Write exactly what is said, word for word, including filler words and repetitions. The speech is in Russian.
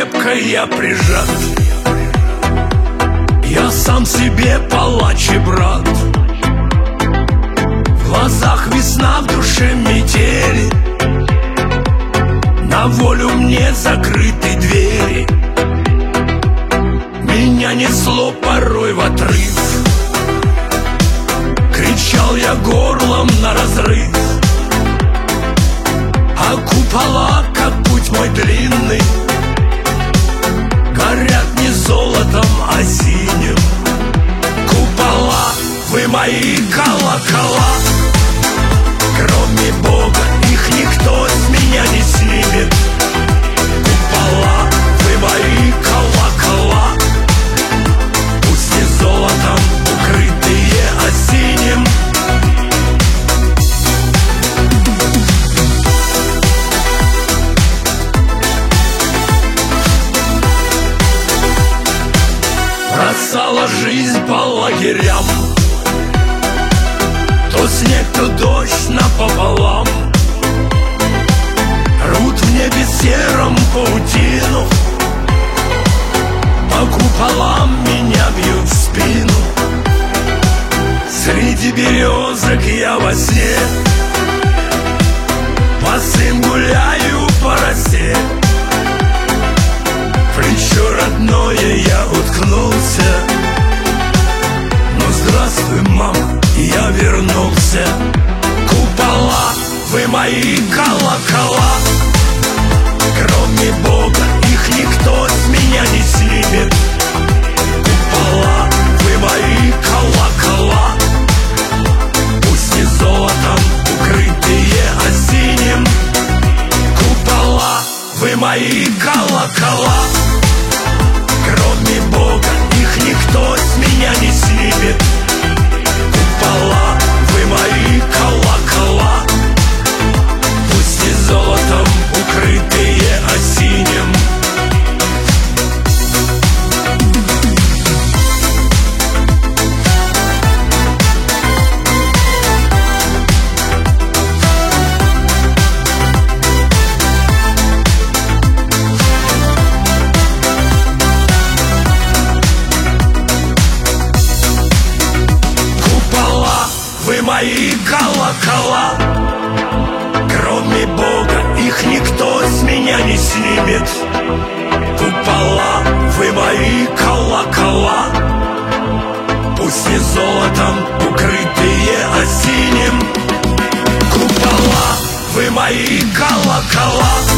крепко я прижат. Я сам себе палач и брат. В глазах весна, в душе метели. На волю мне закрыты двери. Меня несло порой в отрыв. Кричал я горлом на разрыв. А купола, как путь мой длинный, горят не золотом, а синим. Купола, вы мои колокола. Кроме Бога их никто с меня не снимет. Купола, вы мои колокола. Пусть не золотом укрытые, а синим. Бросала жизнь по лагерям. То снег, то дождь напополам. Рвут в небе сером паутину. По куполам меня бьют в спину. Среди березок я во сне. Босым гуляю по росе. В плечо родное я уткнулся. Ну здравствуй, мама, я вернулся. Купола, вы мои колокола. Кроме Бога их никто с меня не снимет. Купола, вы мои колокола. Пусть не золотом укрытые, а синим. Купола, вы мои колокола. Кроме Бога их никто с меня не снимет. Купола, вы мои колокола. Пусть не золотом укрытые, а синим. Вы мои колокола. Кроме Бога их никто с меня не снимет. Купола, вы мои колокола. Пусть не золотом укрытые, а синим. Купола, вы мои колокола.